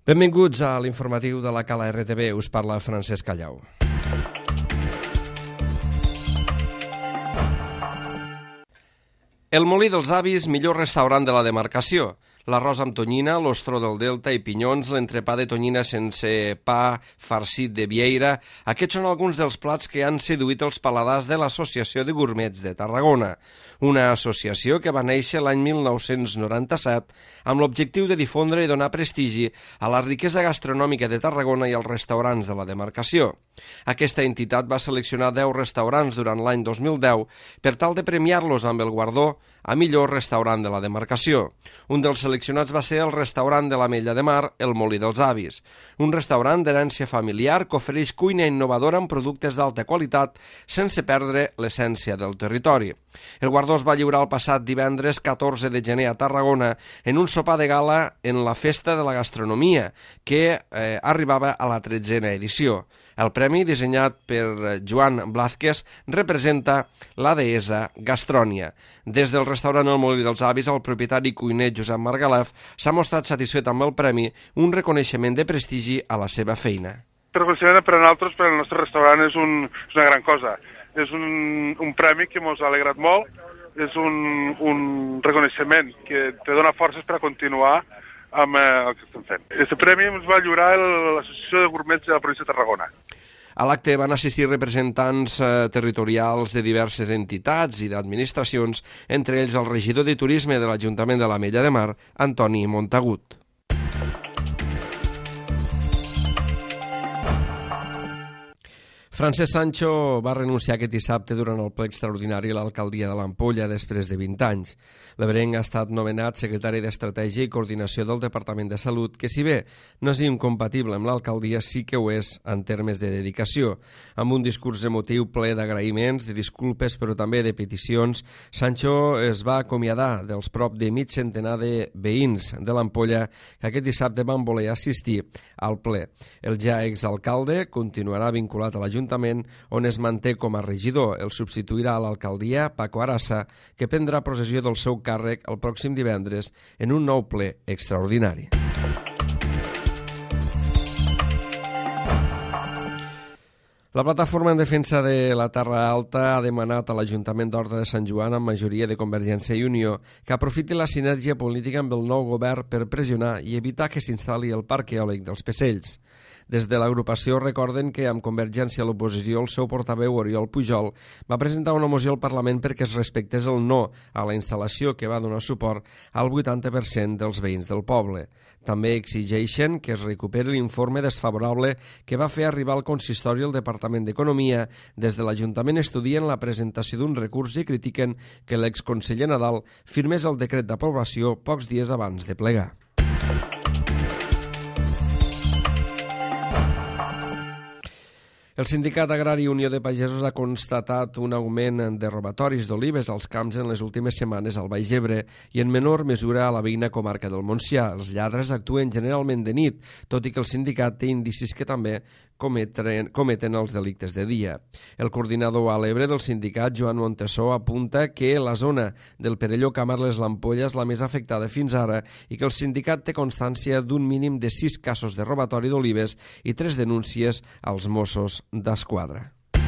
Benvinguts a l'informatiu de la Cala RTV. Us parla Francesc Callau. El Molí dels Avis, millor restaurant de la demarcació. L'arròs amb tonyina, l'ostró del Delta i pinyons, l'entrepà de tonyina sense pa, farcit de vieira. Aquests són alguns dels plats que han seduït els paladars de l'Associació de Gourmets de Tarragona, una associació que va néixer l'any 1997 amb l'objectiu de difondre i donar prestigi a la riquesa gastronòmica de Tarragona i als restaurants de la demarcació. Aquesta entitat va seleccionar 10 restaurants durant l'any 2010 per tal de premiar-los amb el guardó a millor restaurant de la demarcació. Un dels seleccionats va ser el restaurant de l'Ametlla de Mar, el Molí dels Avis, un restaurant d'herència familiar que ofereix cuina innovadora amb productes d'alta qualitat sense perdre l'essència del territori. El guardó es va lliurar el passat divendres 14 de gener a Tarragona en un sopar de gala en la Festa de la Gastronomia, que arribava a la 13a edició. El premi, dissenyat per Joan Blázquez, representa la deessa Gastrònia. Des del restaurant El Molí dels Avis, el propietari cuiner Josep Margalef s'ha mostrat satisfet amb el premi, un reconeixement de prestigi a la seva feina. El reconeixement per a nosaltres, per al nostre restaurant, és una gran cosa. És un premi que ens ha alegrat molt, és un reconeixement que te dona forces per a continuar amb el que estem fent. Aquest premi ens va lliurar l'Associació de Gourmets de la província de Tarragona. A l'acte van assistir representants territorials de diverses entitats i d'administracions, entre ells el regidor de Turisme de l'Ajuntament de l'Ametlla de Mar, Antoni Montagut. Francesc Sancho va renunciar aquest dissabte durant el ple extraordinari a l'alcaldia de l'Ampolla després de 20 anys. L'ebrenc ha estat nomenat secretari d'Estratègia i Coordinació del Departament de Salut, que si bé no és incompatible amb l'alcaldia, sí que ho és en termes de dedicació. Amb un discurs emotiu ple d'agraïments, de disculpes, però també de peticions, Sancho es va acomiadar dels prop de mig centenar de veïns de l'Ampolla que aquest dissabte van voler assistir al ple. El ja exalcalde continuarà vinculat a l'Ajuntament, on es manté com a regidor. El substituirà a l'alcaldia Paco Arassa, que prendrà possessió del seu càrrec el pròxim divendres en un nou ple extraordinari. La plataforma en defensa de la Terra Alta ha demanat a l'Ajuntament d'Horta de Sant Joan, amb majoria de Convergència i Unió, que aprofiti la sinergia política amb el nou govern per pressionar i evitar que s'instal·li el parc eòlic dels Pecells. Des de l'agrupació recorden que amb Convergència a l'oposició el seu portaveu Oriol Pujol va presentar una moció al Parlament perquè es respectés el no a la instal·lació que va donar suport al 80% dels veïns del poble. També exigeixen que es recuperi l'informe desfavorable que va fer arribar al consistori el Departament d'Economia. Des de l'Ajuntament estudien la presentació d'un recurs i critiquen que l'exconseller Nadal firmés el decret d'aprovació pocs dies abans de plegar. El Sindicat Agrari Unió de Pagesos ha constatat un augment de robatoris d'olives als camps en les últimes setmanes al Baix Ebre i en menor mesura a la veïna comarca del Montsià. Els lladres actuen generalment de nit, tot i que el sindicat té indicis que també cometen els delictes de dia. El coordinador a l'Ebre del sindicat, Joan Montesó, apunta que la zona del Perelló, Camarles, l'Ampolla és la més afectada fins ara i que el sindicat té constància d'un mínim de 6 casos de robatori d'olives i 3 denúncies als Mossos d'Esquadra.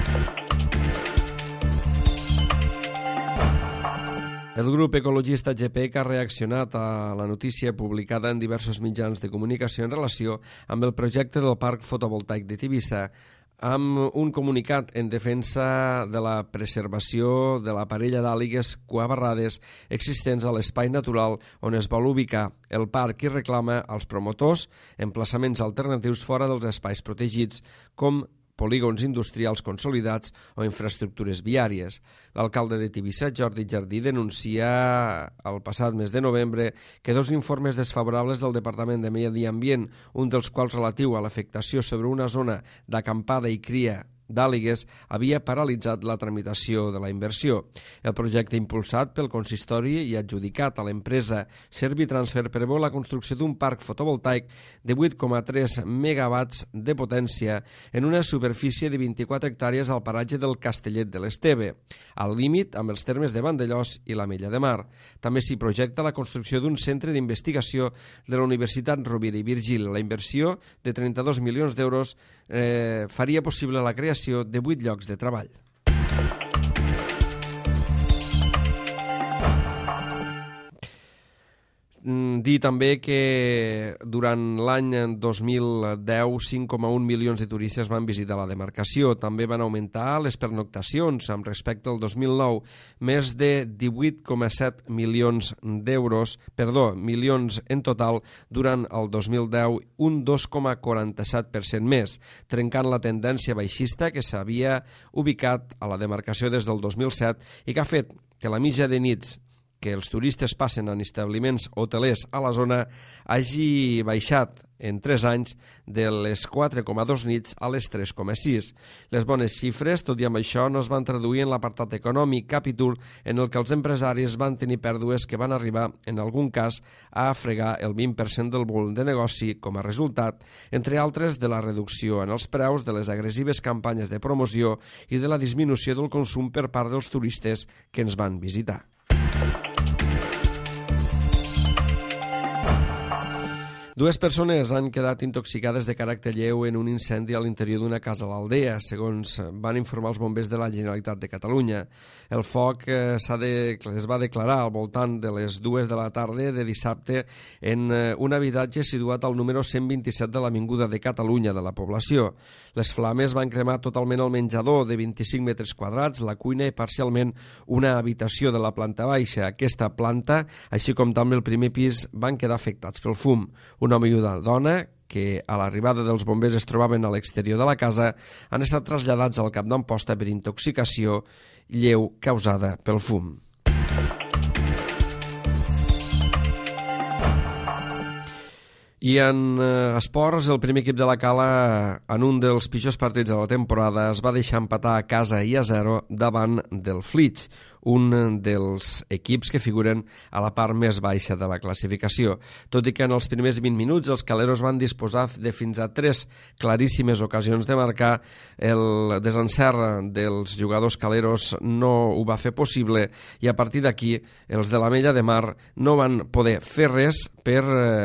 El grup ecologista GPEC ha reaccionat a la notícia publicada en diversos mitjans de comunicació en relació amb el projecte del parc fotovoltaic de Tivissa, amb un comunicat en defensa de la preservació de la parella d'àligues cuabarrades existents a l'espai natural on es vol ubicar el parc i reclama als promotors emplaçaments alternatius fora dels espais protegits, com polígons industrials consolidats o infraestructures viàries. L'alcalde de Tivissa, Jordi Jardí, denuncia el passat mes de novembre que 2 informes desfavorables del Departament de Medi Ambient, un dels quals relatiu a l'afectació sobre una zona d'acampada i cria d'Àligues havia paralitzat la tramitació de la inversió. El projecte impulsat pel consistori i adjudicat a l'empresa Servitransfer preveu la construcció d'un parc fotovoltaic de 8,3 megawatts de potència en una superfície de 24 hectàrees al paratge del Castellet de l'Esteve, al límit amb els termes de Vandellòs i l'Ametlla de Mar. També s'hi projecta la construcció d'un centre d'investigació de la Universitat Rovira i Virgili. La inversió de 32 milions d'euros faria possible la creació de 8 llocs de treball. Dir també que durant l'any 2010 5,1 milions de turistes van visitar la demarcació. També van augmentar les pernoctacions amb respecte al 2009, més de 18,7 milions milions en total durant el 2010, un 2,47% més, trencant la tendència baixista que s'havia ubicat a la demarcació des del 2007 i que ha fet que la mitja de nits que els turistes passen en establiments hotelers a la zona hagi baixat en 3 anys de les 4,2 nits a les 3,6. Les bones xifres, tot i amb això, no es van traduir en l'apartat econòmic, capítol en el que els empresaris van tenir pèrdues que van arribar, en algun cas, a fregar el 20% del volum de negoci com a resultat, entre altres de la reducció en els preus, de les agressives campanyes de promoció i de la disminució del consum per part dels turistes que ens van visitar. Dues persones han quedat intoxicades de caràcter lleu en un incendi a l'interior d'una casa a l'Aldea, segons van informar els bombers de la Generalitat de Catalunya. El foc es va declarar al voltant de les 2 de la tarda de dissabte en un habitatge situat al número 127 de l'Avinguda de Catalunya de la població. Les flames van cremar totalment el menjador de 25 metres quadrats, la cuina i parcialment una habitació de la planta baixa. Aquesta planta, així com també el primer pis, van quedar afectats pel fum. Un home i una dona, que a l'arribada dels bombers es trobaven a l'exterior de la casa, han estat traslladats al cap d'Amposta per intoxicació lleu causada pel fum. I en esports, el primer equip de la Cala, en un dels pitjors partits de la temporada, es va deixar empatar a casa i a 0 davant del Flix, un dels equips que figuren a la part més baixa de la classificació. Tot i que en els primers 20 minuts els caleros van disposar de fins a 3 claríssimes ocasions de marcar, el desencert dels jugadors caleros no ho va fer possible i a partir d'aquí els de l'Ametlla de Mar no van poder fer res per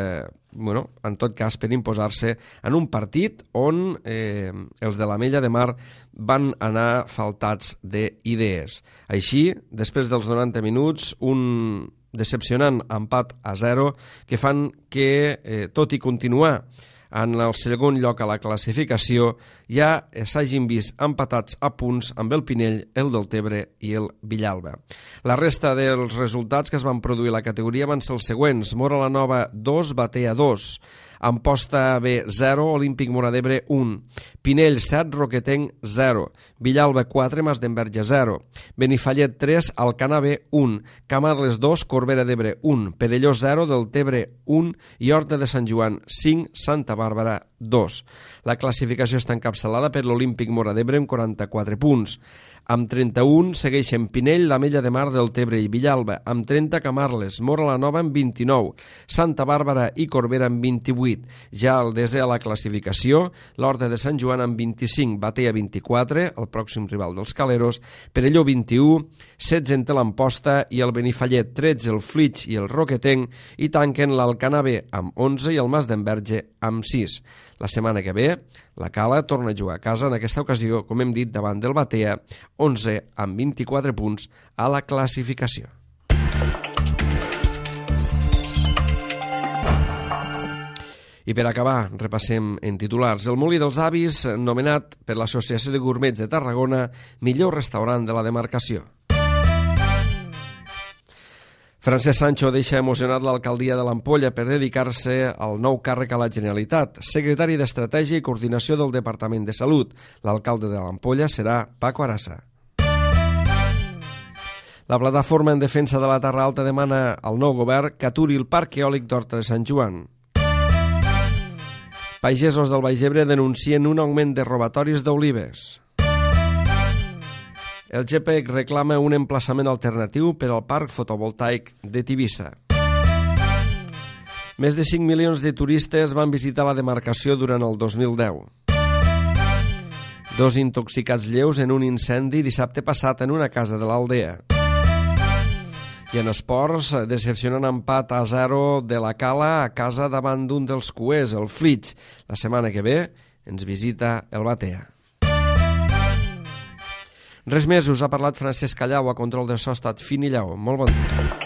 en tot cas per imposar-se en un partit on els de l'Ametlla de Mar van anar faltats d'idees. Així, després dels 90 minuts, un decepcionant empat a 0 que fan que, tot i continuar en el segon lloc a la classificació, ja s'hagin vist empatats a punts amb el Pinell, el Deltebre i el Villalba. La resta dels resultats que es van produir a la categoria van ser els següents: Móra la Nova 2, Batea 2, Amposta B 0, Olímpic Móra d'Ebre 1, Pinell 7, Roquetenc 0, Villalba 4, Masdenverge 0, Benifallet 3, Alcanar B 1, Camarles 2, Corbera d'Ebre 1, Perelló 0, Deltebre 1 i Horta de Sant Joan 5, Santa Bàrbara 2. La classificació està encapçalada per l'Olímpic Móra d'Ebre amb 44 punts. Amb 31 segueixen Pinell, l'Ametlla de Mar, Deltebre i Villalba. Amb 30 Camarles, Móra la Nova amb 29, Santa Bàrbara i Corbera amb 28. Ja el desè a la classificació, l'Horta de Sant Joan amb 25, Batea 24, el pròxim rival dels caleros, Perelló 21, 16 en té l'Amposta i el Benifallet 13, el Flix i el Roquetenc, i tanquen l'Alcanar B amb 11 i el Masdenverge amb 6. La setmana que ve, la Cala torna a jugar a casa, en aquesta ocasió, com hem dit, davant del Batea, 11 amb 24 punts a la classificació. I per acabar, repassem en titulars. El Molí dels Avis, nomenat per l'Associació de Gourmets de Tarragona millor restaurant de la demarcació. Francesc Sancho deixa emocionat l'alcaldia de l'Ampolla per dedicar-se al nou càrrec a la Generalitat. Secretari d'Estratègia i Coordinació del Departament de Salut. L'alcalde de l'Ampolla serà Paco Arassa. La plataforma en defensa de la Terra Alta demana al nou govern que aturi el parc eòlic d'Horta de Sant Joan. Pagesos del Baix Ebre denuncien un augment de robatoris d'olives. El GPEC reclama un emplaçament alternatiu per al parc fotovoltaic de Tivissa. Més de 5 milions de turistes van visitar la demarcació durant el 2010. 2 intoxicats lleus en un incendi dissabte passat en una casa de l'Aldea. I en esports, decepcionant empat a 0 de la Cala a casa davant d'un dels cuers, el Flix. La setmana que ve ens visita el Batea. Res més, us ha parlat Francesc Callau, a control de so ha estat Fini Llau. Molt bon dia.